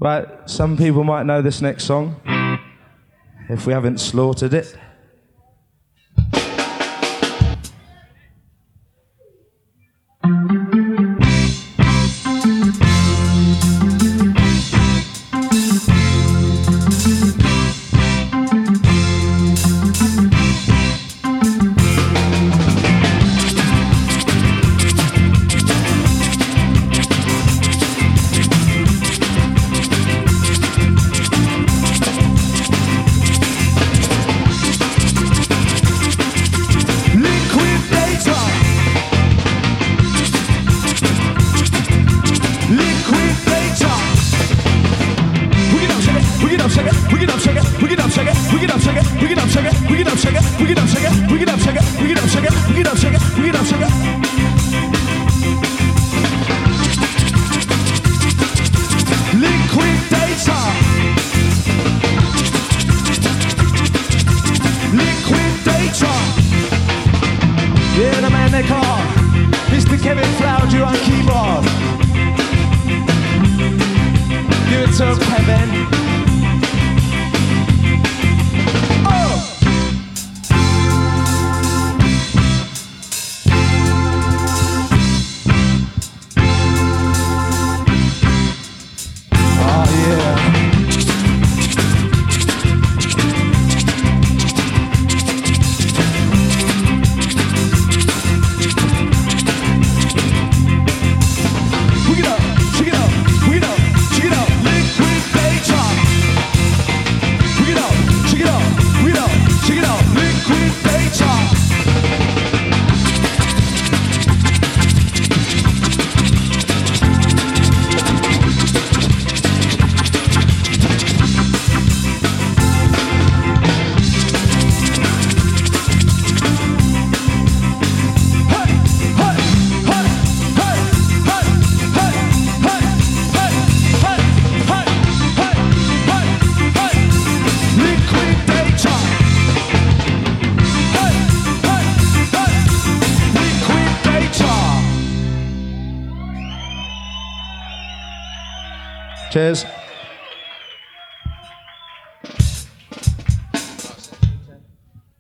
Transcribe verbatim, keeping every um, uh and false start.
Right, some people might know this next song, if we haven't slaughtered it. Yeah, the man they call Mister Kevin Flower on keyboard. Give it to him, Kevin. Cheers.